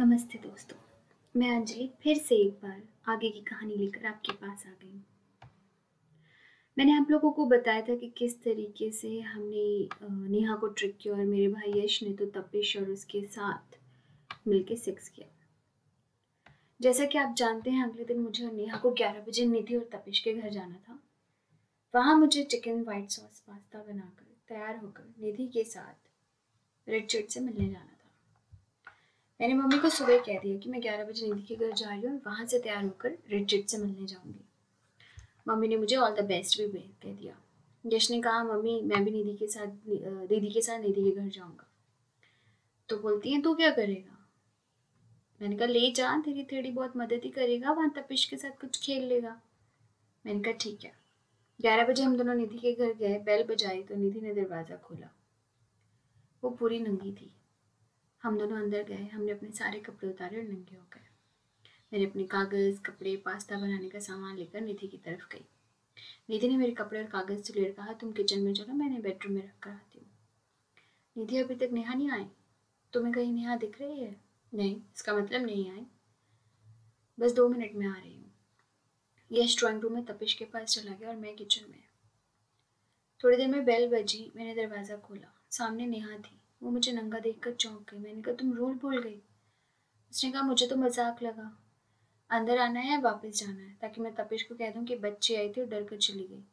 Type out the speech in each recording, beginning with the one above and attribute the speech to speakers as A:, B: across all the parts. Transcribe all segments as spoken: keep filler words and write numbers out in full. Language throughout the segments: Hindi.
A: नमस्ते दोस्तों, मैं अंजलि फिर से एक बार आगे की कहानी लेकर आपके पास आ गई हूँ। मैंने आप लोगों को बताया था कि किस तरीके से हमने अ, नेहा को ट्रिक किया और मेरे भाई यश ने तो तपिश और उसके साथ मिलके सेक्स किया। जैसा कि आप जानते हैं, अगले दिन मुझे और नेहा को ग्यारह बजे निधि और तपिश के घर जाना था। वहाँ मुझे चिकन व्हाइट सॉस पास्ता बनाकर तैयार होकर निधि के साथ रिचर्ड से मिलने जाना था। मैंने मम्मी को सुबह कह दिया कि मैं ग्यारह बजे निधि के घर जा रही हूँ और वहाँ से तैयार होकर रिचर्ड से मिलने जाऊँगी। मम्मी ने मुझे ऑल द बेस्ट भी कह दिया। यश ने कहा, मम्मी मैं भी निधि के साथ दीदी के साथ निधि के घर जाऊँगा। तो बोलती है, तू क्या करेगा? मैंने कहा, ले जा, तेरी थोड़ी बहुत मदद ही करेगा, वहाँ तपिश के साथ कुछ खेल लेगा। मैंने कहा ठीक है। ग्यारह बजे हम दोनों निधि के घर गए। बेल बजाई तो निधि ने दरवाज़ा खोला। वो पूरी नंगी थी। हम दोनों अंदर गए। हमने अपने सारे कपड़े उतारे और नंगे हो गए। मैंने अपने कागज़, कपड़े, पास्ता बनाने का सामान लेकर निधि की तरफ गई। निधि ने मेरे कपड़े और कागज़ से लेकर कहा, तुम किचन में चलो, मैंने बेडरूम में रख कर आती हूँ। निधि, अभी तक नेहा नहीं आई? तुम्हें कहीं नेहा दिख रही है? नहीं, इसका मतलब नहीं आई। बस दो मिनट में आ रही हूँ। यश ड्राइंग रूम में तपिश के पास चला गया और मैं किचन में। थोड़ी देर में बेल बजी। मैंने दरवाज़ा खोला। सामने नेहा थी। वो मुझे नंगा देखकर चौंक गई। मैंने कहा, तुम रूल भूल गई? उसने कहा, मुझे तो मजाक लगा। अंदर आना है या वापस जाना है, ताकि मैं तपिश को कह दूँ कि बच्ची आई थी और डर कर चली गई।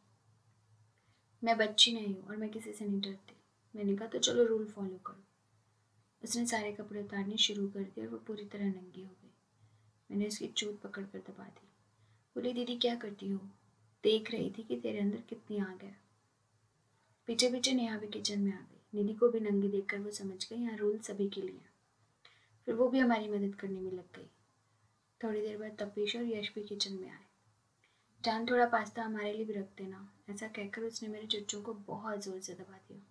A: मैं बच्ची नहीं हूँ और मैं किसी से नहीं डरती। मैंने कहा, तो चलो रूल फॉलो करो। उसने सारे कपड़े उतारने शुरू कर दिए और वो पूरी तरह नंगी हो गई। मैंने उसकी चोट पकड़ कर दबा दी। बोली, दीदी क्या करती हो? देख रही थी कि तेरे अंदर कितनी आग है। पीछे पीछे नेहा भी किचन में आ गई। निधि को भी नंगी देखकर वो समझ गई यहाँ रूल सभी के लिए। फिर वो भी हमारी मदद करने में लग गई। थोड़ी देर बाद तपीश और यश भी किचन में आए। जान, थोड़ा पास्ता हमारे लिए भी रख देना, ऐसा कहकर उसने मेरे चुच्चों को बहुत जोर से दबा दिया।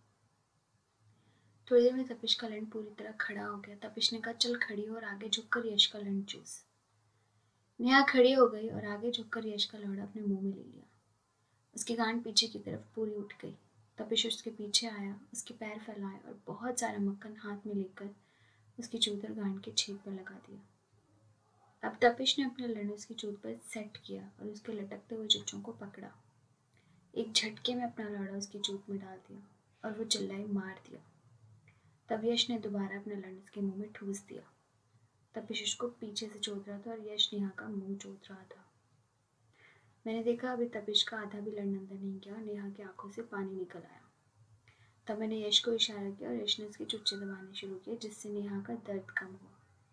A: थोड़ी देर में तपिश का लंड पूरी तरह खड़ा हो गया। तपिश ने कहा, चल खड़ी हो और आगे झुककर यश का लंड चूस। नेहा खड़ी हो गई और आगे झुककर यश का लोड़ा अपने मुंह में ले लिया। उसकी गांड पीछे की तरफ पूरी उठ गई। तपिश उसके पीछे आया, उसके पैर फैलाए और बहुत सारा मक्खन हाथ में लेकर उसकी चूतर गांड के छेद पर लगा दिया। अब तपिश ने अपना लंड उसकी चूत पर सेट किया और उसके लटकते हुए चुच्चों को पकड़ा। एक झटके में अपना लोड़ा उसकी चूत में डाल दिया और वो चिल्लाई, मार दिया। तब यश ने दोबारा अपना लंड उसके मुंह में ठूस दिया। तपिश उसको पीछे से चोद रहा था और यश नेहा का मुंह चोद रहा था। मैंने देखा अभी तपिश का आधा भी लंड अंदर नहीं गया और नेहा की आंखों से पानी निकल आया। तब मैंने यश को इशारा किया और यश ने उसके चुच्चे दबाने शुरू किए, जिससे नेहा का दर्द कम हुआ।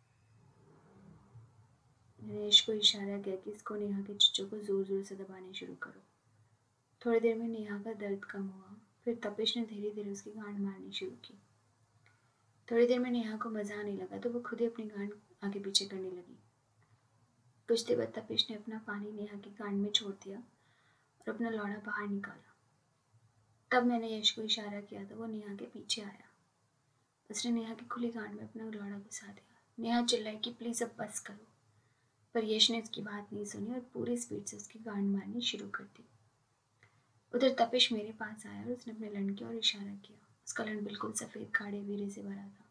A: मैंने यश को इशारा किया कि इसको नेहा के चुच्चों को जोर जोर से दबाने शुरू करो। थोड़ी देर में नेहा का दर्द कम हुआ। फिर तपिश ने धीरे धीरे उसकी गांड मारनी शुरू की। थोड़ी देर में नेहा को मजा आने लगा तो वो खुद ही अपनी गांड आगे पीछे करने लगी। कुछ देर बाद तपिश ने अपना पानी नेहा की गांड में छोड़ दिया और अपना लौड़ा बाहर निकाला। तब मैंने यश को इशारा किया तो वो नेहा के पीछे आया। उसने नेहा की खुली गांड में अपना लौड़ा घुसा दिया। नेहा चिल्लाई कि प्लीज अब बस करो, पर यश ने उसकी बात नहीं सुनी और पूरी स्पीड से उसकी गांड मारनी शुरू कर दी। उधर तपिश मेरे पास आया और उसने अपने लंड किया और इशारा किया। उसका लंड बिल्कुल सफ़ेद गाढ़े वीरे से भरा था।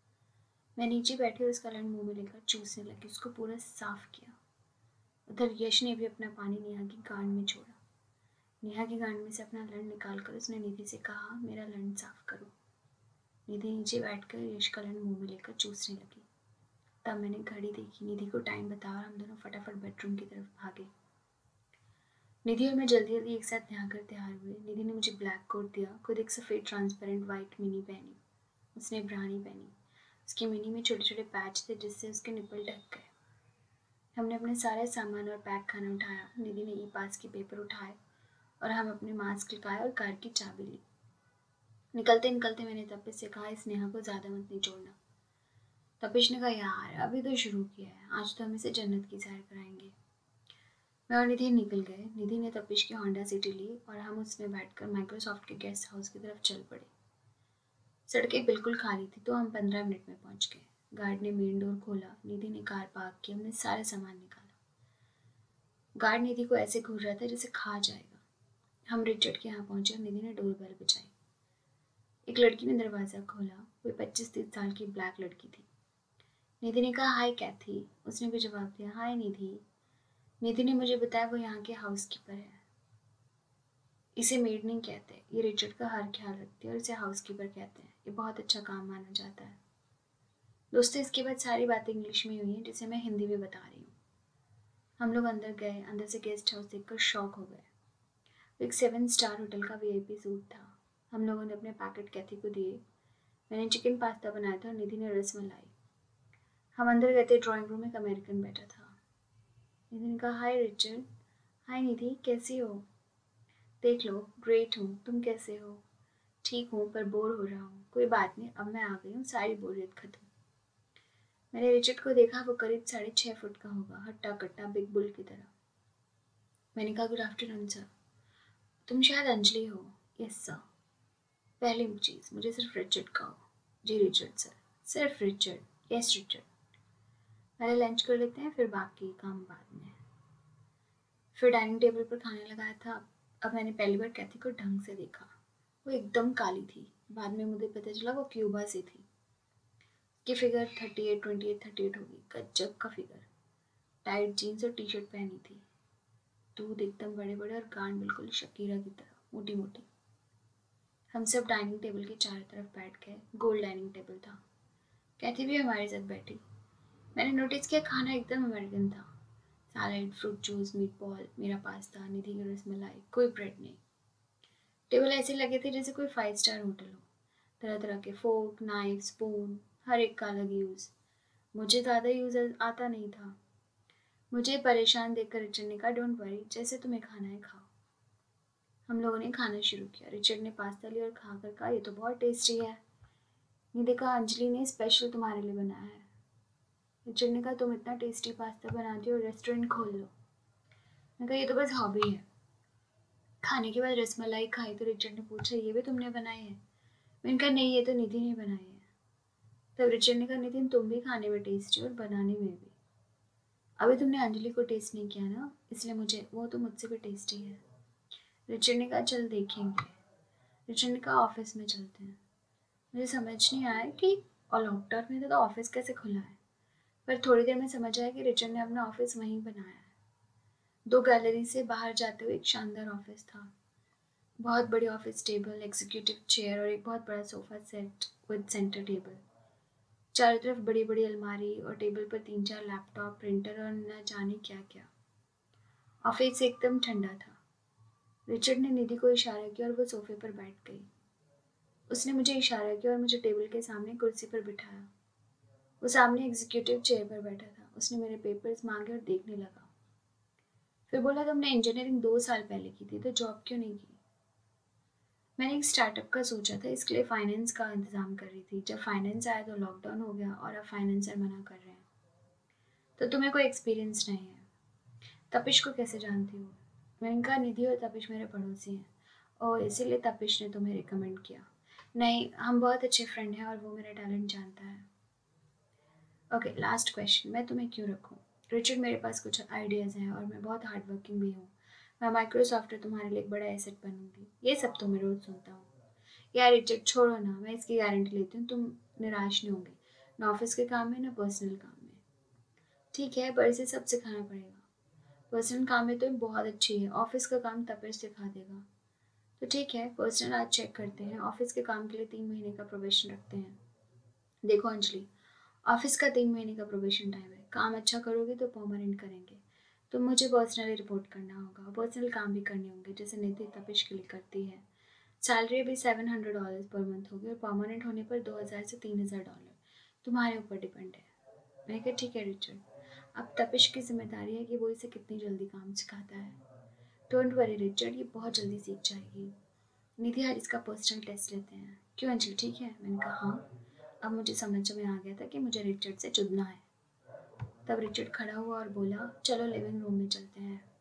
A: मैं नीचे बैठी और उसका लंड मुंह में लेकर चूसने लगी, उसको पूरा साफ किया। उधर यश ने भी अपना पानी नेहा की गांड में छोड़ा। नेहा की गांड में से अपना लंड निकालकर उसने निधि से कहा, मेरा लंड साफ करो। निधि नीचे बैठकर यश का लंड मुंह में लेकर चूसने लगी। तब मैंने घड़ी देखी, निधि को टाइम बताया और हम दोनों फटाफट बेडरूम की तरफ भागे। निधि और मैं जल्दी जल्दी एक साथ नहाकर तैयार हुए। निधि ने मुझे ब्लैक कोट दिया, खुद एक सफ़ेद ट्रांसपेरेंट वाइट मिनी पहनी। उसने ब्रानी पहनी। उसकी मिनी में छोटे छोटे पैच थे जिससे उसके निपल ढक गए। हमने अपने सारे सामान और पैक खाना उठाया। निधि ने ई पास के पेपर उठाए और हम अपने मास्क लगाए और कार की चाबी ली। निकलते निकलते मैंने तपिश से कहा, इस नेहा को ज़्यादा मत निचोड़ना। तपिश ने कहा, यार अभी तो शुरू किया है, आज तो हम इसे जन्नत की सैर कराएंगे। मैं और निधि निकल गए। निधि ने तपिश की होंडा सिटी ली और हम उसमें बैठकर माइक्रोसॉफ्ट के गेस्ट हाउस की तरफ चल पड़े। सड़कें बिल्कुल खाली थी तो हम पंद्रह मिनट में पहुंच गए। गार्ड ने मेन डोर खोला। निधि ने कार पार्क की। हमने सारे सामान निकाला। गार्ड निधि को ऐसे घूर रहा था जैसे खा जाएगा। हम रिचर्ड के यहाँ पहुंचे और निधि ने डोर बेल बजाई। एक लड़की ने दरवाज़ा खोला। वो पच्चीस तीस साल की ब्लैक लड़की थी। निधि ने कहा हाय कैथी। उसने भी जवाब दिया हाय निधि। निधि ने मुझे बताया वो यहाँ के हाउसकीपर है। इसे मेड नहीं कहते, ये रिचर्ड का हर ख्याल रखती है और इसे हाउसकीपर कहते हैं। ये बहुत अच्छा काम माना जाता है। दोस्तों इसके बाद सारी बातें इंग्लिश में हुई हैं जिसे मैं हिंदी में बता रही हूँ। हम लोग अंदर गए। अंदर से गेस्ट हाउस देखकर शॉक हो गए। एक सेवन स्टार होटल का वीआईपी सूट था। हम लोगों ने अपने पैकेट कैथी को दिए। मैंने चिकन पास्ता बनाया था और निधि ने रसमलाई। हम अंदर गए थे। ड्राइंग रूम में एक अमेरिकन बैठा था। निधि ने कहा हाय रिचर्ड। हाय निधि, कैसी हो? देख लो, ग्रेट हूँ। तुम कैसे हो? ठीक हूँ पर बोर हो रहा हूँ। कोई बात नहीं, अब मैं आ गई हूँ, सारी बोरियत खत्म। मैंने रिचर्ड को देखा। वो करीब साढ़े छः फुट का होगा, हट्टा कट्टा बिग बुल की तरह। मैंने कहा गुड आफ्टरनून सर। तुम शायद अंजलि हो? Yes sir. पहली चीज़, मुझे सिर्फ रिचर्ड कहो। जी रिचर्ड सर। सिर्फ रिचर्ड? Yes Richard. पहले लंच कर लेते हैं, फिर बाकी काम बाद में। फिर डाइनिंग टेबल पर खाने लगाया था। अब मैंने पहली बार कैथी को ढंग से देखा। वो एकदम काली थी। बाद में मुझे पता चला वो क्यूबा से थी। की figure thirty eight twenty eight thirty eight होगी। गजब का फिगर। टाइट जीन्स और टी शर्ट पहनी थी। दूध एकदम बड़े बड़े और गांड बिल्कुल शकीरा की तरह मोटी मोटी। हम सब डाइनिंग टेबल के चारों तरफ बैठ गए। गोल डाइनिंग टेबल था। कैथी भी हमारे साथ बैठी। मैंने नोटिस किया खाना एकदम अमेरिकन था। Salad, fruit juice, meat ball, मेरा पास्ता, निधि की रसमलाई, कोई ब्रेड नहीं। टेबल ऐसे लगे थे जैसे कोई फाइव स्टार होटल हो। तरह तरह के फोर्क, नाइफ, स्पून, हर एक का अलग यूज़। मुझे ज़्यादा यूज़ आता नहीं था। मुझे परेशान देखकर रिचर्ड ने कहा डोंट वरी, जैसे तुम्हें खाना है खाओ। हम लोगों ने खाना शुरू किया। रिचर्ड ने पास्ता लिया और खाकर कहा ये तो बहुत टेस्टी है। निधि कहा अंजलि ने स्पेशल तुम्हारे लिए बनाया है। रिचर्ड ने कहा तुम इतना टेस्टी पास्ता बनाती हो, रेस्टोरेंट खोल लो। मैंने कहा ये तो बस हॉबी है। खाने के बाद रसमलाई खाई तो रिचर्ड ने पूछा ये भी तुमने बनाई है? मैंने कहा नहीं, ये तो निधि ने बनाई है। तब रिचर्ड ने कहा नितिन तुम भी खाने में टेस्टी और बनाने में भी। अभी तुमने अंजलि को टेस्ट नहीं किया ना, इसलिए मुझे वो तो मुझसे भी टेस्टी है। रिचर्ड ने कहा चल देखेंगे। रिचर्ड ने कहा ऑफिस में चलते हैं। मुझे समझ नहीं आया कि और लॉकडाउन में तो ऑफिस कैसे खुला है, पर थोड़ी देर में समझ आया कि रिचर्ड ने अपना ऑफिस वहीं बनाया है। दो गैलरी से बाहर जाते हुए एक शानदार ऑफिस था। बहुत बड़ी ऑफिस टेबल, एग्जीक्यूटिव चेयर और एक बहुत बड़ा sofa set with centre table. चारों तरफ बड़ी बड़ी अलमारी और टेबल पर तीन चार लैपटॉप, प्रिंटर और न जाने क्या क्या। ऑफिस एकदम ठंडा था। रिचर्ड ने निधि को इशारा किया और वो सोफे पर बैठ गई। उसने मुझे इशारा किया और मुझे टेबल के सामने कुर्सी पर बिठाया। वो सामने एग्जीक्यूटिव चेयर पर बैठा था। उसने मेरे पेपर्स मांगे और देखने लगा। फिर बोला तुमने इंजीनियरिंग दो साल पहले की थी तो जॉब क्यों नहीं की? मैंने एक स्टार्टअप का सोचा था, इसके लिए फाइनेंस का इंतजाम कर रही थी। जब फाइनेंस आया तो लॉकडाउन हो गया और अब फाइनेंसर मना कर रहे हैं। तो तुम्हें कोई एक्सपीरियंस नहीं है। तपिश को कैसे जानती हो? मैंने कहा निधि और तपिश मेरे पड़ोसी हैं और इसीलिए तपिश ने तुम्हें रिकमेंड किया। नहीं, हम बहुत अच्छे फ्रेंड हैं और वो मेरा टैलेंट जानता है। ओके, लास्ट क्वेश्चन, मैं तुम्हें क्यों रखूँ? रिचर्ड मेरे पास कुछ आइडियाज़ हैं और मैं बहुत हार्ड वर्किंग भी हूँ। मैं माइक्रोसॉफ्ट में तुम्हारे लिए एक बड़ा एसेट बनूंगी। ये सब तो मैं रोज़ सुनता हूँ। यार रिचर्ड छोड़ो ना, मैं इसकी गारंटी लेती हूँ तुम निराश नहीं होंगे, ना ऑफिस के काम में ना पर्सनल काम में। ठीक है, पर इसे सब सिखाना पड़ेगा। पर्सनल काम में तो बहुत अच्छी है, ऑफिस का काम तपिश सिखा देगा। तो ठीक है, पर्सनल आज चेक करते हैं। ऑफिस के काम के लिए तीन महीने का प्रोबेशन रखते हैं। देखो अंजलि, ऑफिस का तीन महीने का प्रोबेशन टाइम है। काम अच्छा करोगे तो परमानेंट करेंगे। तो मुझे पर्सनली रिपोर्ट करना होगा, पर्सनल काम भी करने होंगे जैसे निधि तपिश के लिए करती है। सैलरी भी seven hundred dollar per month होगी और परमानेंट होने पर दो हज़ार से तीन हज़ार डॉलर। तुम्हारे ऊपर डिपेंड है। मैंने कहा ठीक है रिचर्ड। अब तपिश की जिम्मेदारी है कि वो इसे कितनी जल्दी काम सिखाता है। डोंट वरी रिचर्ड, ये बहुत जल्दी सीख जाएगी। निधि आज इसका पर्सनल टेस्ट लेते हैं। क्यों अंजलि, ठीक है? मैंने कहा हाँ। अब मुझे समझ में आ गया था कि मुझे रिचर्ड से चुदना है। तब रिचर्ड खड़ा हुआ और बोला चलो लिविंग रूम में चलते हैं।